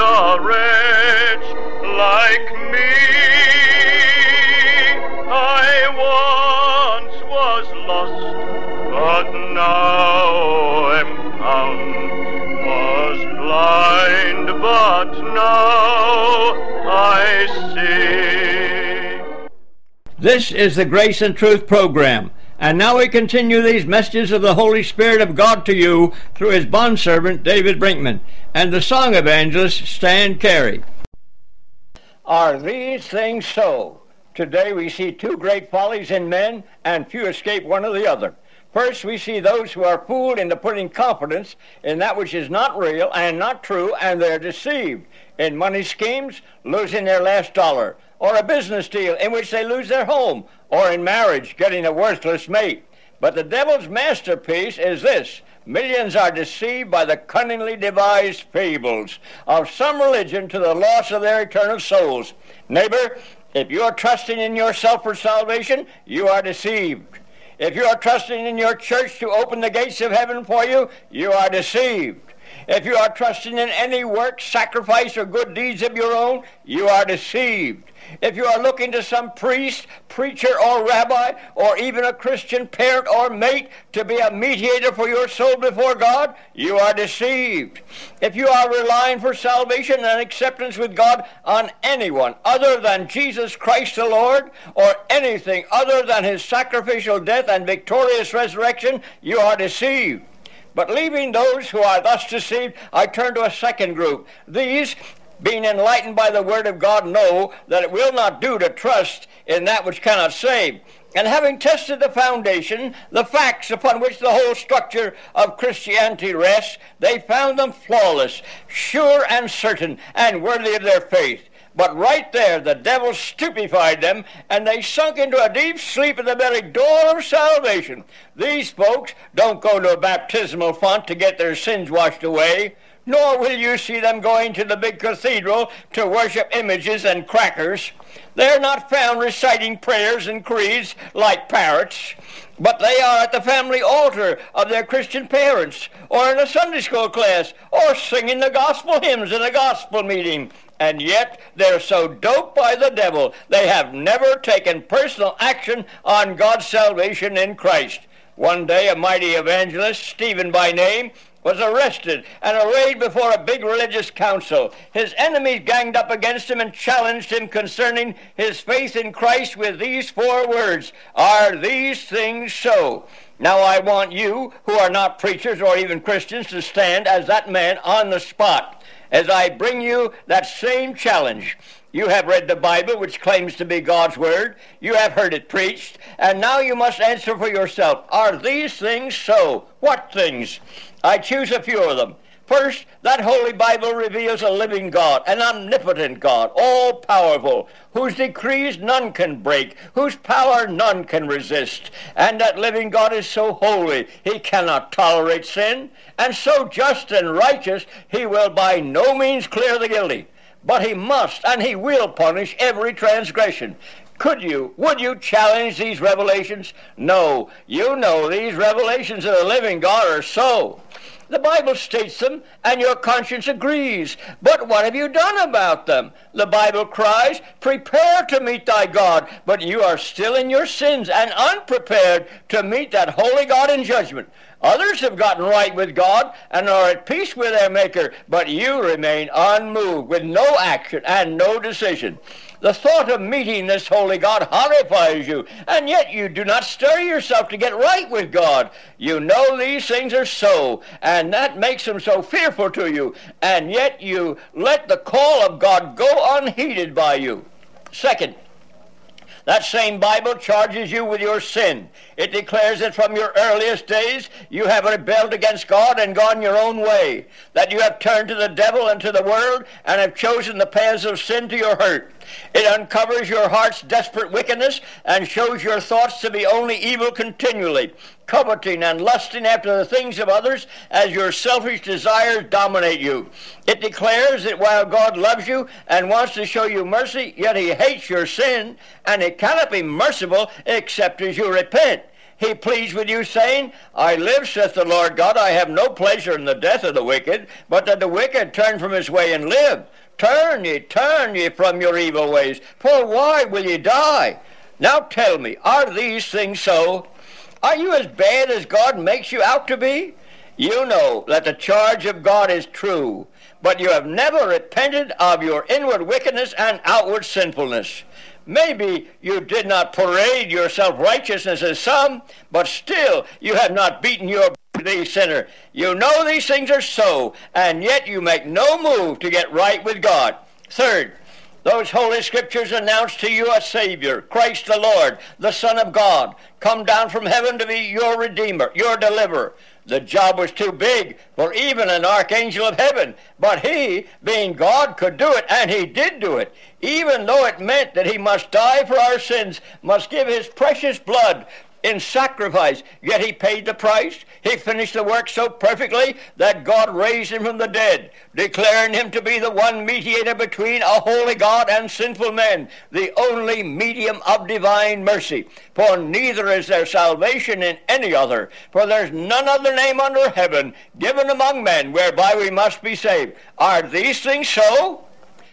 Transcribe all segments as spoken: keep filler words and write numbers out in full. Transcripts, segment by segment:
a wretch like me. I once was lost, but now am found. Was blind, but now I see. This is the Grace and Truth program. And now we continue these messages of the Holy Spirit of God to you through his bondservant, David Brinkman, and the song evangelist, Stan Carey. Are these things so? Today we see two great follies in men, and few escape one or the other. First, we see those who are fooled into putting confidence in that which is not real and not true, and they're deceived in money schemes, losing their last dollar, or a business deal in which they lose their home, or in marriage, getting a worthless mate. But the devil's masterpiece is this: millions are deceived by the cunningly devised fables of some religion to the loss of their eternal souls. Neighbor, if you are trusting in yourself for salvation, you are deceived. If you are trusting in your church to open the gates of heaven for you, you are deceived. If you are trusting in any work, sacrifice, or good deeds of your own, you are deceived. If you are looking to some priest, preacher, or rabbi, or even a Christian parent or mate to be a mediator for your soul before God, you are deceived. If you are relying for salvation and acceptance with God on anyone other than Jesus Christ the Lord, or anything other than his sacrificial death and victorious resurrection, you are deceived. But leaving those who are thus deceived, I turn to a second group. These, being enlightened by the Word of God, know that it will not do to trust in that which cannot save. And having tested the foundation, the facts upon which the whole structure of Christianity rests, they found them flawless, sure and certain, and worthy of their faith. But right there, the devil stupefied them, and they sunk into a deep sleep at the very door of salvation. These folks don't go to a baptismal font to get their sins washed away, nor will you see them going to the big cathedral to worship images and crackers. They're not found reciting prayers and creeds like parrots, but they are at the family altar of their Christian parents, or in a Sunday school class, or singing the gospel hymns in a gospel meeting. And yet they're so doped by the devil, they have never taken personal action on God's salvation in Christ. One day a mighty evangelist, Stephen by name, was arrested and arraigned before a big religious council. His enemies ganged up against him and challenged him concerning his faith in Christ with these four words: "Are these things so?" Now I want you, who are not preachers or even Christians, to stand as that man on the spot as I bring you that same challenge. You have read the Bible, which claims to be God's Word. You have heard it preached. And now you must answer for yourself. Are these things so? What things? I choose a few of them. First, that Holy Bible reveals a living God, an omnipotent God, all-powerful, whose decrees none can break, whose power none can resist. And that living God is so holy, he cannot tolerate sin, and so just and righteous, he will by no means clear the guilty. But he must, and he will punish every transgression. Could you, would you challenge these revelations? No, you know these revelations of the living God are so. The Bible states them, and your conscience agrees. But what have you done about them? The Bible cries, "Prepare to meet thy God," but you are still in your sins and unprepared to meet that holy God in judgment. Others have gotten right with God and are at peace with their Maker, but you remain unmoved with no action and no decision. The thought of meeting this holy God horrifies you, and yet you do not stir yourself to get right with God. You know these things are so, and that makes them so fearful to you, and yet you let the call of God go unheeded by you. Second, that same Bible charges you with your sin. It declares that from your earliest days you have rebelled against God and gone your own way, that you have turned to the devil and to the world and have chosen the paths of sin to your hurt. It uncovers your heart's desperate wickedness and shows your thoughts to be only evil continually, coveting and lusting after the things of others as your selfish desires dominate you. It declares that while God loves you and wants to show you mercy, yet he hates your sin, and he cannot be merciful except as you repent. he pleads with you, saying, I live, saith the Lord God, I have no pleasure in the death of the wicked, but that the wicked turn from his way and live. Turn ye, turn ye from your evil ways, for why will ye die? Now tell me, are these things so? Are you as bad as God makes you out to be? You know that the charge of God is true, but you have never repented of your inward wickedness and outward sinfulness. Maybe you did not parade your self-righteousness as some, but still you have not beaten your thee sinner. You know these things are so, and yet you make no move to get right with God. Third, those holy scriptures announce to you a Savior, Christ the Lord, the Son of God, come down from heaven to be your Redeemer, your deliverer. The job was too big for even an archangel of heaven, but he, being God, could do it, and he did do it, even though it meant that he must die for our sins, must give his precious blood in sacrifice. Yet he paid the price. He finished the work so perfectly that God raised him from the dead, declaring him to be the one mediator between a holy God and sinful men, the only medium of divine mercy. For neither is there salvation in any other, for there's none other name under heaven given among men whereby we must be saved. Are these things so?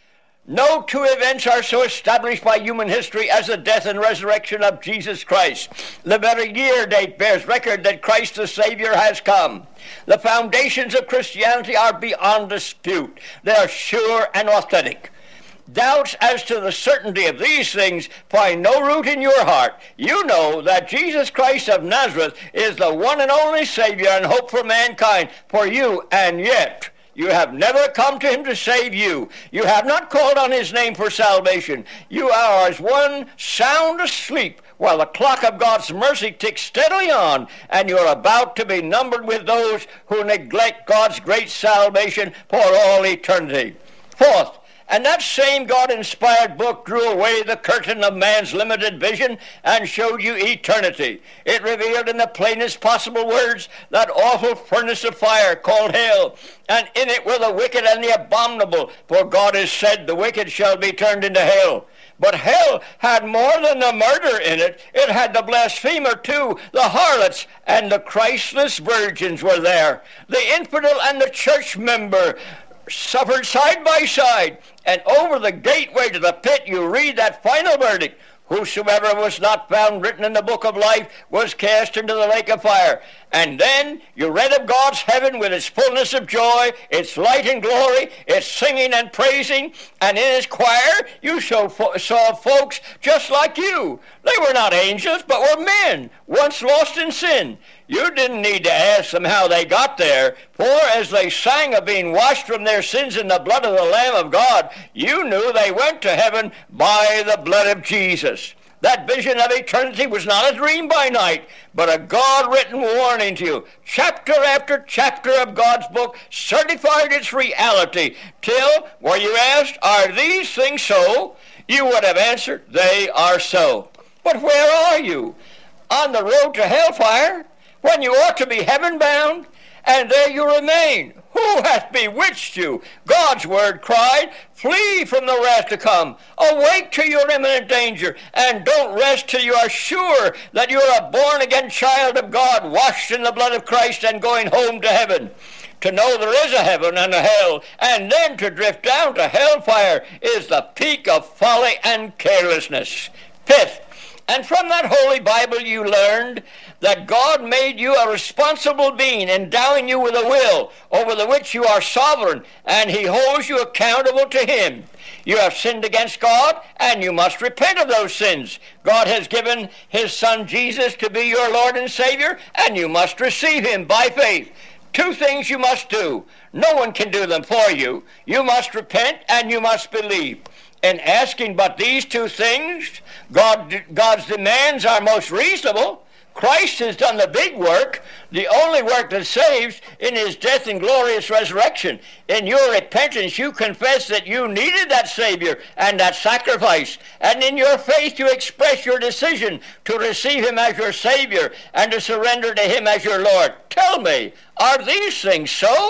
No two events are so established by human history as the death and resurrection of Jesus Christ. The very year date bears record that Christ the Savior has come. The foundations of Christianity are beyond dispute. They are sure and authentic. Doubts as to the certainty of these things find no root in your heart. You know that Jesus Christ of Nazareth is the one and only Savior and hope for mankind, for you, and yet you have never come to him to save you. You have not called on his name for salvation. You are as one sound asleep while the clock of God's mercy ticks steadily on, and you're about to be numbered with those who neglect God's great salvation for all eternity. Fourth, and that same God-inspired book drew away the curtain of man's limited vision and showed you eternity. It revealed in the plainest possible words that awful furnace of fire called hell, and in it were the wicked and the abominable, for God has said the wicked shall be turned into hell. But hell had more than the murder in it. It had the blasphemer too, the harlots, and the Christless virgins were there. The infidel and the church member suffered side by side, and over the gateway to the pit you read that final verdict: whosoever was not found written in the book of life was cast into the lake of fire. And then you read of God's heaven with its fullness of joy, its light and glory, its singing and praising, and in his choir you saw folks just like you. They were not angels, but were men, once lost in sin. You didn't need to ask them how they got there, for as they sang of being washed from their sins in the blood of the Lamb of God, you knew they went to heaven by the blood of Jesus. That vision of eternity was not a dream by night, but a God-written warning to you. Chapter after chapter of God's book certified its reality, till, were you asked, are these things so? You would have answered, they are so. But where are you? On the road to hellfire, when you ought to be heaven-bound? And there you remain. Who hath bewitched you? God's word cried, flee from the wrath to come. Awake to your imminent danger, and don't rest till you are sure that you are a born-again child of God, washed in the blood of Christ and going home to heaven. To know there is a heaven and a hell, and then to drift down to hellfire, is the peak of folly and carelessness. Fifth, and from that Holy Bible you learned that God made you a responsible being, endowing you with a will over the which you are sovereign, and he holds you accountable to him. You have sinned against God, and you must repent of those sins. God has given his Son Jesus to be your Lord and Savior, and you must receive him by faith. Two things you must do. No one can do them for you. You must repent, and you must believe. In asking but these two things, God, God's demands are most reasonable. Christ has done the big work, the only work that saves, in his death and glorious resurrection. In your repentance, you confess that you needed that Savior and that sacrifice. And in your faith, you express your decision to receive him as your Savior and to surrender to him as your Lord. Tell me, are these things so?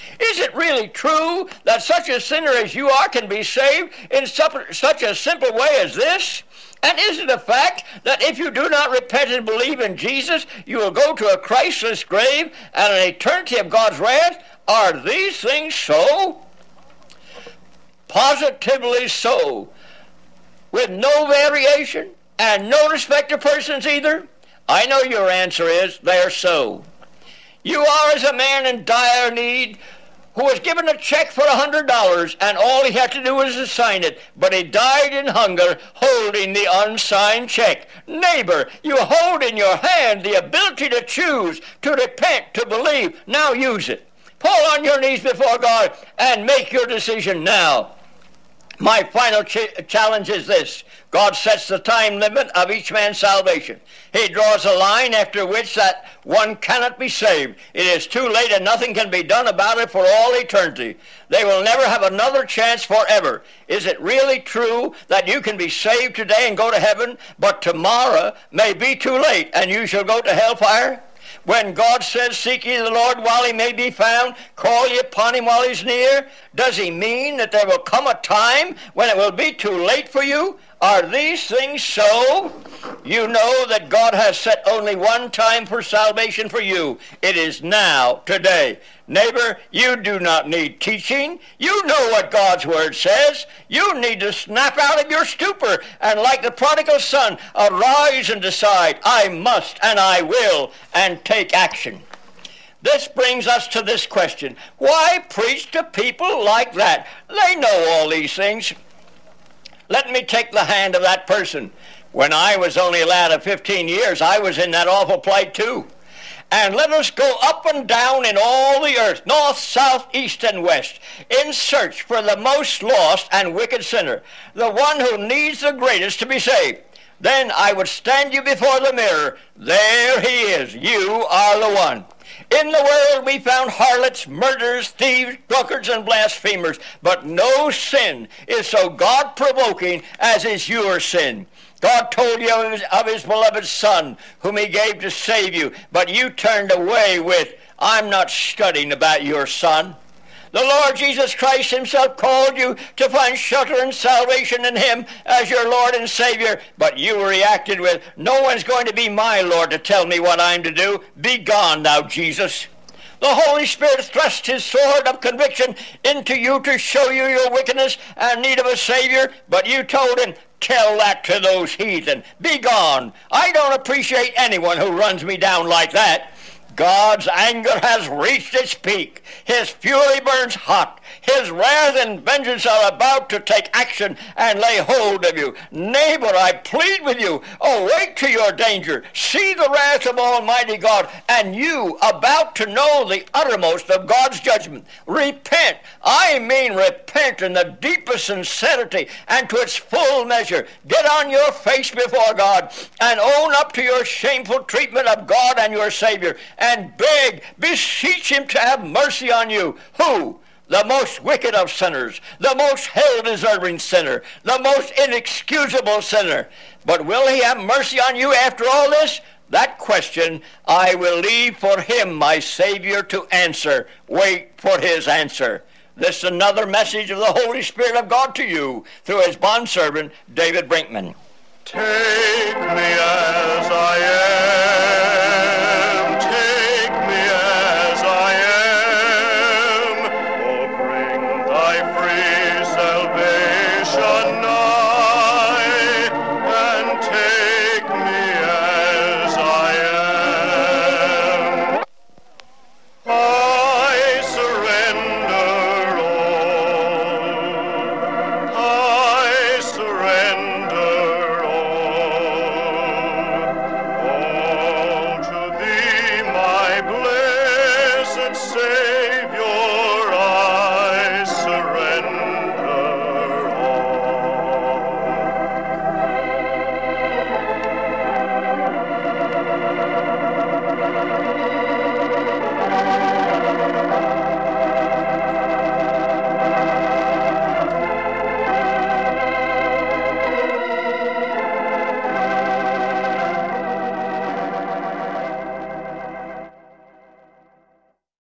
Is it really true that such a sinner as you are can be saved in such a simple way as this? And is it a fact that if you do not repent and believe in Jesus, you will go to a Christless grave and an eternity of God's wrath? Are these things so? Positively so, with no variation and no respect to persons either? I know your answer is, they're so. You are as a man in dire need who was given a check for a hundred dollars, and all he had to do was to sign it, but he died in hunger holding the unsigned check. Neighbor, you hold in your hand the ability to choose, to repent, to believe. Now use it. Fall on your knees before God and make your decision now. My final ch- challenge is this. God sets the time limit of each man's salvation. He draws a line after which that one cannot be saved. It is too late and nothing can be done about it for all eternity. They will never have another chance forever. Is it really true that you can be saved today and go to heaven, but tomorrow may be too late and you shall go to hellfire? When God says, seek ye the Lord while he may be found, call ye upon him while he's near, does he mean that there will come a time when it will be too late for you? Are these things so? You know that God has set only one time for salvation for you. It is now, today. Neighbor, you do not need teaching. You know what God's word says. You need to snap out of your stupor and, like the prodigal son, arise and decide, I must and I will, and take action. This brings us to this question. Why preach to people like that? They know all these things. Let me take the hand of that person. When I was only a lad of fifteen years, I was in that awful plight too. And let us go up and down in all the earth, north, south, east, and west, in search for the most lost and wicked sinner, the one who needs the greatest to be saved. Then I would stand you before the mirror. There he is. You are the one. In the world we found harlots, murderers, thieves, drunkards, and blasphemers, but no sin is so God-provoking as is your sin. God told you of his, of his beloved Son, whom he gave to save you, but you turned away with, I'm not studying about your Son. The Lord Jesus Christ himself called you to find shelter and salvation in him as your Lord and Savior, but you reacted with, no one's going to be my Lord to tell me what I'm to do. Be gone now, Jesus. The Holy Spirit thrust his sword of conviction into you to show you your wickedness and need of a Savior, but you told him, tell that to those heathen. Be gone. I don't appreciate anyone who runs me down like that. God's anger has reached its peak. His fury burns hot. His wrath and vengeance are about to take action and lay hold of you. Neighbor, I plead with you, awake to your danger. See the wrath of Almighty God, and you about to know the uttermost of God's judgment. Repent. I mean repent in the deepest sincerity and to its full measure. Get on your face before God and own up to your shameful treatment of God and your Savior, and beg, beseech him to have mercy on you. Who? The most wicked of sinners, the most hell-deserving sinner, the most inexcusable sinner. But will he have mercy on you after all this? That question I will leave for him, my Savior, to answer. Wait for his answer. This is another message of the Holy Spirit of God to you through his bondservant, David Brinkman. Take me as I am.